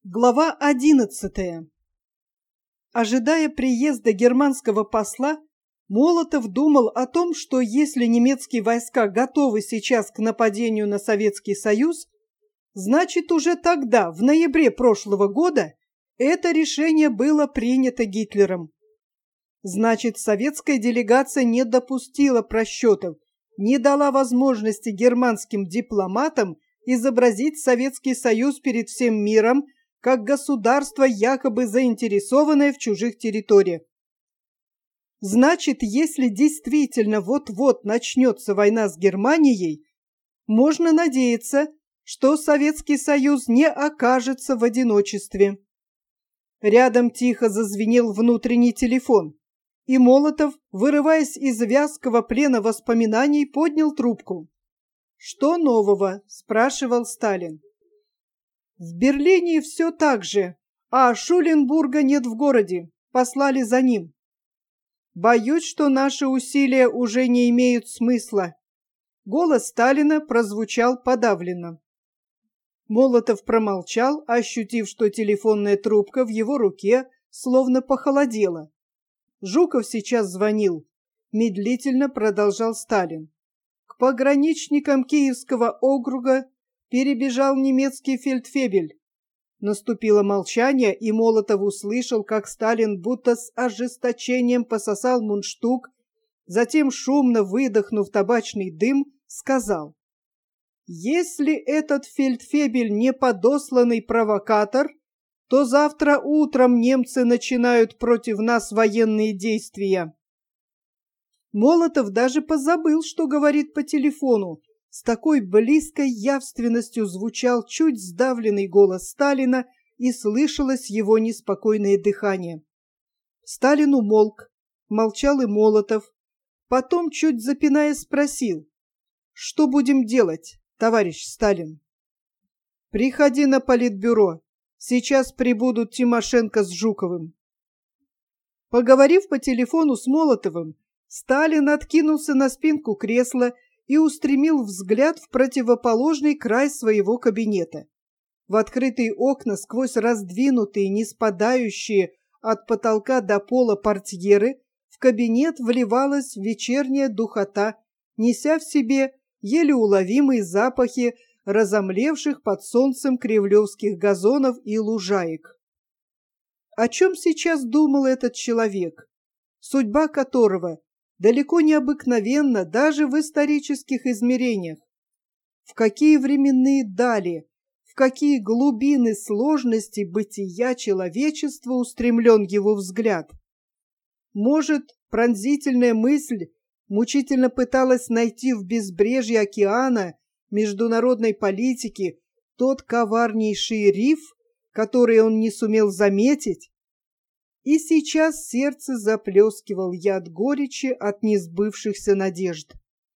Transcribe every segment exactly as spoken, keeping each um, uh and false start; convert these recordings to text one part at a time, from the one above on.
Глава одиннадцатая. Ожидая приезда германского посла, Молотов думал о том, что если немецкие войска готовы сейчас к нападению на Советский Союз, значит уже тогда, в ноябре прошлого года, это решение было принято Гитлером. Значит, советская делегация не допустила просчетов, не дала возможности германским дипломатам изобразить Советский Союз перед всем миром как государство, якобы заинтересованное в чужих территориях. Значит, если действительно вот-вот начнется война с Германией, можно надеяться, что Советский Союз не окажется в одиночестве. Рядом тихо зазвенел внутренний телефон, и Молотов, вырываясь из вязкого плена воспоминаний, поднял трубку. «Что нового?» – спрашивал Сталин. «В Берлине все так же, а Шуленбурга нет в городе, послали за ним. Боюсь, что наши усилия уже не имеют смысла». Голос Сталина прозвучал подавленно. Молотов промолчал, ощутив, что телефонная трубка в его руке словно похолодела. «Жуков сейчас звонил», — медлительно продолжал Сталин. «К пограничникам Киевского округа перебежал немецкий фельдфебель». Наступило молчание, и Молотов услышал, как Сталин будто с ожесточением пососал мундштук, затем, шумно выдохнув табачный дым, сказал: «Если этот фельдфебель не подосланный провокатор, то завтра утром немцы начинают против нас военные действия». Молотов даже позабыл, что говорит по телефону. С такой близкой явственностью звучал чуть сдавленный голос Сталина, и слышалось его неспокойное дыхание. Сталин умолк, молчал и Молотов. Потом, чуть запинаясь, спросил: «Что будем делать, товарищ Сталин?» «Приходи на политбюро. Сейчас прибудут Тимошенко с Жуковым». Поговорив по телефону с Молотовым, Сталин откинулся на спинку кресла и устремил взгляд в противоположный край своего кабинета. В открытые окна, сквозь раздвинутые, не спадающие от потолка до пола портьеры, в кабинет вливалась вечерняя духота, неся в себе еле уловимые запахи разомлевших под солнцем кремлевских газонов и лужаек. О чем сейчас думал этот человек, судьба которого далеко не обыкновенна даже в исторических измерениях? В какие временные дали, в какие глубины сложности бытия человечества устремлен его взгляд? Может, пронзительная мысль мучительно пыталась найти в безбрежье океана международной политики тот коварнейший риф, который он не сумел заметить? И сейчас сердце заплескивал яд горечи от несбывшихся надежд.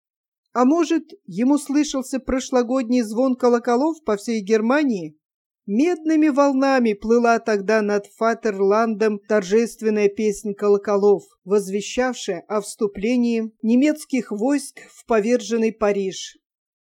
А может, ему слышался прошлогодний звон колоколов по всей Германии? Медными волнами плыла тогда над Фатерландом торжественная песнь колоколов, возвещавшая о вступлении немецких войск в поверженный Париж.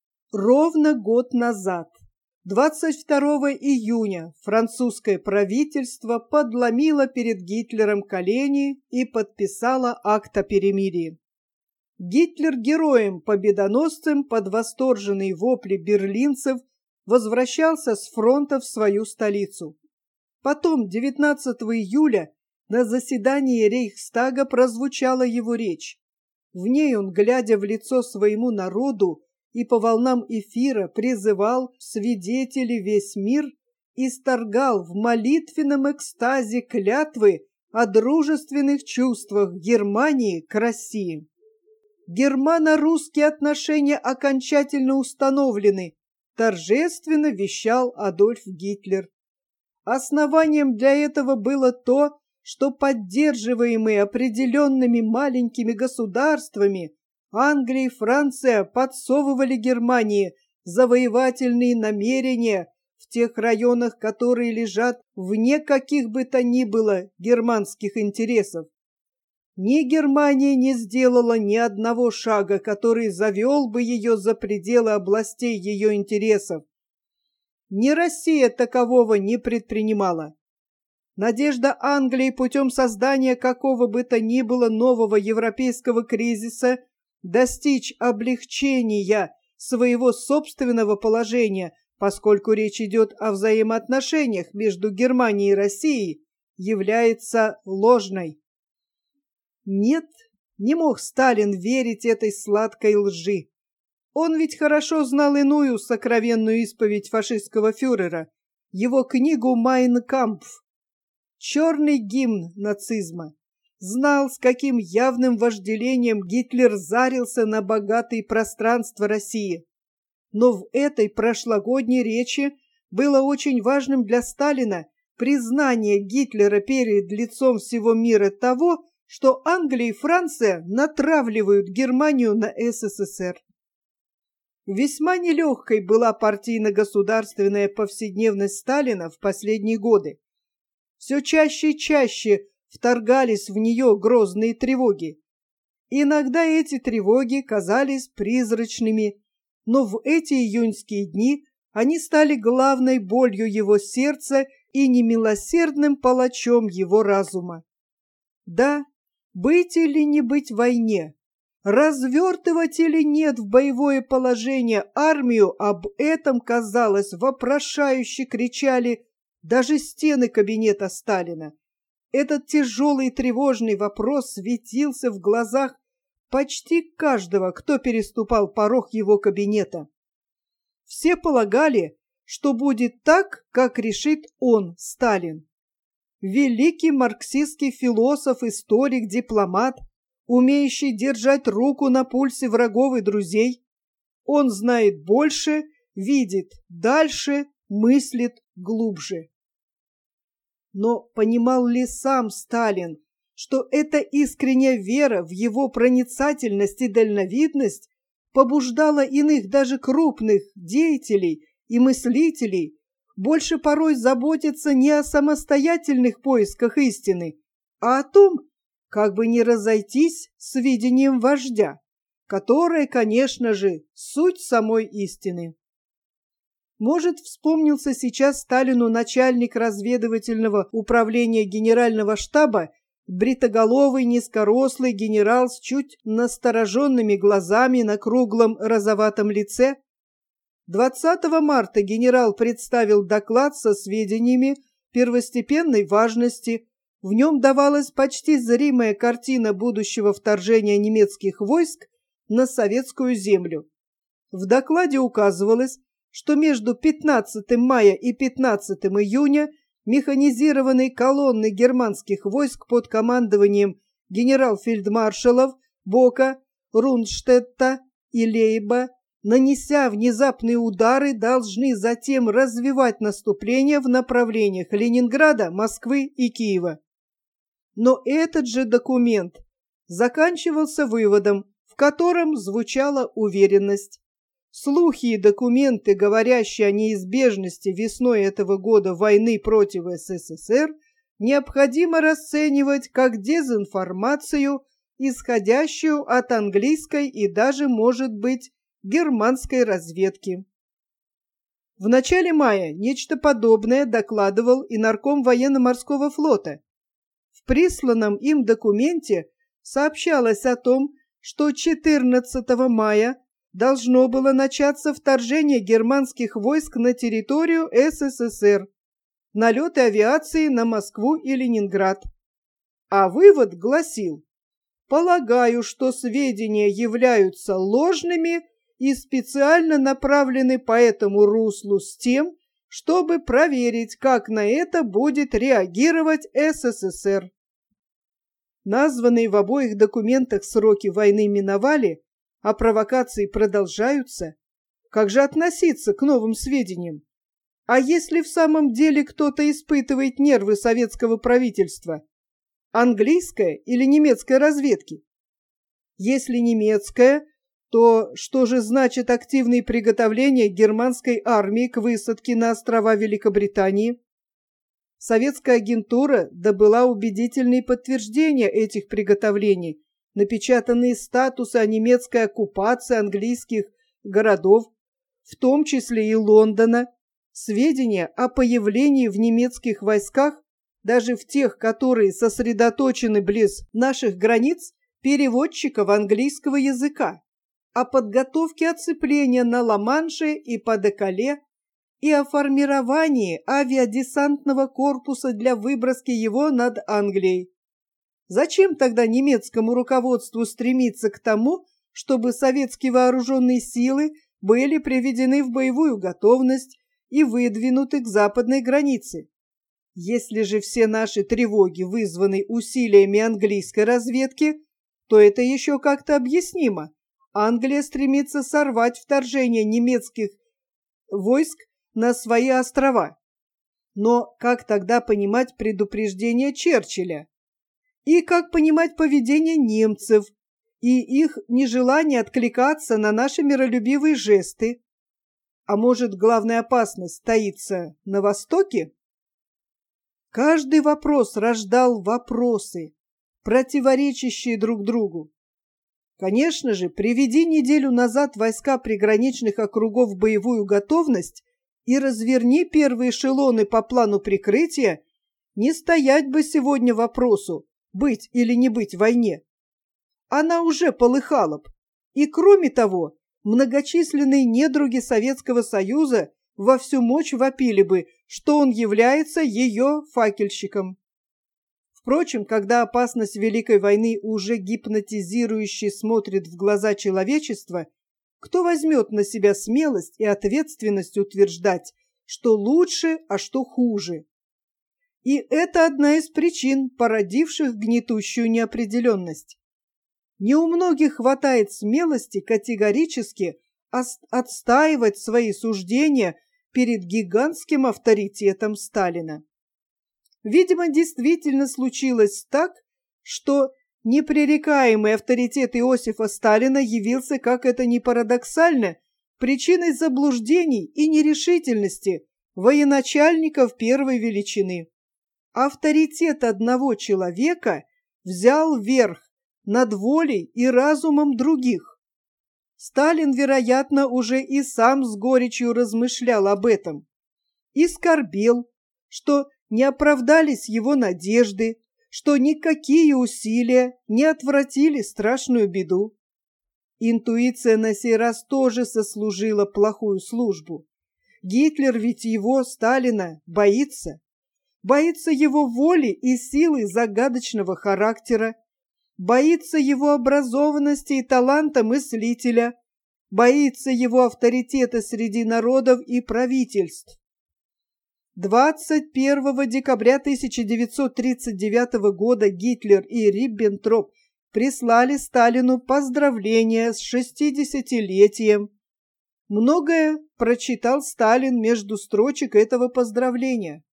Ровно год назад, двадцать второго июня, французское правительство подломило перед Гитлером колени и подписало акт о перемирии. Гитлер героем-победоносцем под восторженные вопли берлинцев возвращался с фронта в свою столицу. Потом, девятнадцатого июля, на заседании Рейхстага прозвучала его речь. В ней он, глядя в лицо своему народу и по волнам эфира, призывал в свидетели весь мир, исторгал в молитвенном экстазе клятвы о дружественных чувствах Германии к России. Германо-русские отношения окончательно установлены, торжественно вещал Адольф Гитлер. Основанием для этого было то, что поддерживаемые определенными маленькими государствами Англия и Франция подсовывали Германии завоевательные намерения в тех районах, которые лежат вне каких бы то ни было германских интересов. Ни Германия не сделала ни одного шага, который завел бы ее за пределы областей ее интересов. Ни Россия такового не предпринимала. Надежда Англии путем создания какого бы то ни было нового европейского кризиса достичь облегчения своего собственного положения, поскольку речь идет о взаимоотношениях между Германией и Россией, является ложной. Нет, не мог Сталин верить этой сладкой лжи. Он ведь хорошо знал иную сокровенную исповедь фашистского фюрера, его книгу «Майн кампф», черный гимн нацизма. Знал, с каким явным вожделением Гитлер зарился на богатые пространства России. Но в этой прошлогодней речи было очень важным для Сталина признание Гитлера перед лицом всего мира того, что Англия и Франция натравливают Германию на СССР. Весьма нелегкой была партийно-государственная повседневность Сталина в последние годы. Все чаще и чаще вторгались в нее грозные тревоги. Иногда эти тревоги казались призрачными, но в эти июньские дни они стали главной болью его сердца и немилосердным палачом его разума. Да, быть или не быть в войне, развертывать или нет в боевое положение армию, об этом, казалось, вопрошающе кричали даже стены кабинета Сталина. Этот тяжелый и тревожный вопрос светился в глазах почти каждого, кто переступал порог его кабинета. Все полагали, что будет так, как решит он, Сталин. Великий марксистский философ, историк, дипломат, умеющий держать руку на пульсе врагов и друзей. Он знает больше, видит дальше, мыслит глубже. Но понимал ли сам Сталин, что эта искренняя вера в его проницательность и дальновидность побуждала иных даже крупных деятелей и мыслителей больше порой заботиться не о самостоятельных поисках истины, а о том, как бы не разойтись с видением вождя, которое, конечно же, суть самой истины. Может, вспомнился сейчас Сталину начальник разведывательного управления Генерального штаба, бритоголовый низкорослый генерал с чуть настороженными глазами на круглом розоватом лице? двадцатого марта генерал представил доклад со сведениями первостепенной важности. В нем давалась почти зримая картина будущего вторжения немецких войск на советскую землю. В докладе указывалось, что между пятнадцатым мая и пятнадцатым июня механизированные колонны германских войск под командованием генерал-фельдмаршалов Бока, Рунштедта и Лейба, нанеся внезапные удары, должны затем развивать наступление в направлениях Ленинграда, Москвы и Киева. Но этот же документ заканчивался выводом, в котором звучала уверенность. Слухи и документы, говорящие о неизбежности весной этого года войны против СССР, необходимо расценивать как дезинформацию, исходящую от английской и даже, может быть, германской разведки. В начале мая нечто подобное докладывал и нарком военно-морского флота. В присланном им документе сообщалось о том, что четырнадцатого мая должно было начаться вторжение германских войск на территорию СССР, налеты авиации на Москву и Ленинград. А вывод гласил: «Полагаю, что сведения являются ложными и специально направлены по этому руслу с тем, чтобы проверить, как на это будет реагировать СССР». Названные в обоих документах сроки войны миновали, а провокации продолжаются. Как же относиться к новым сведениям? А если в самом деле кто-то испытывает нервы советского правительства? Английская или немецкая разведки? Если немецкая, то что же значит активные приготовления германской армии к высадке на острова Великобритании? Советская агентура добыла убедительные подтверждения этих приготовлений, напечатанные статусы о немецкой оккупации английских городов, в том числе и Лондона, сведения о появлении в немецких войсках, даже в тех, которые сосредоточены близ наших границ, переводчиков английского языка, о подготовке оцепления на Ла-Манше и Па-де-Кале и о формировании авиадесантного корпуса для выброски его над Англией. Зачем тогда немецкому руководству стремиться к тому, чтобы советские вооруженные силы были приведены в боевую готовность и выдвинуты к западной границе? Если же все наши тревоги вызваны усилиями английской разведки, то это еще как-то объяснимо. Англия стремится сорвать вторжение немецких войск на свои острова. Но как тогда понимать предупреждение Черчилля? И как понимать поведение немцев и их нежелание откликаться на наши миролюбивые жесты? А может, главная опасность таится на Востоке? Каждый вопрос рождал вопросы, противоречащие друг другу. Конечно же, приведи неделю назад войска приграничных округов в боевую готовность и разверни первые эшелоны по плану прикрытия, не стоять бы сегодня вопросу, быть или не быть в войне. Она уже полыхала б. И кроме того, многочисленные недруги Советского Союза во всю мощь вопили бы, что он является ее факельщиком. Впрочем, когда опасность Великой войны уже гипнотизирующе смотрит в глаза человечества, кто возьмет на себя смелость и ответственность утверждать, что лучше, а что хуже? И это одна из причин, породивших гнетущую неопределенность. Не у многих хватает смелости категорически отстаивать свои суждения перед гигантским авторитетом Сталина. Видимо, действительно случилось так, что непререкаемый авторитет Иосифа Сталина явился, как это ни парадоксально, причиной заблуждений и нерешительности военачальников первой величины. Авторитет одного человека взял верх над волей и разумом других. Сталин, вероятно, уже и сам с горечью размышлял об этом и скорбел, что не оправдались его надежды, что никакие усилия не отвратили страшную беду. Интуиция на сей раз тоже сослужила плохую службу. Гитлер ведь его, Сталина, боится. Боится его воли и силы загадочного характера, боится его образованности и таланта мыслителя, боится его авторитета среди народов и правительств. двадцать первого декабря тысяча девятьсот тридцать девятого года Гитлер и Риббентроп прислали Сталину поздравления с шестидесятилетием. Многое прочитал Сталин между строчек этого поздравления.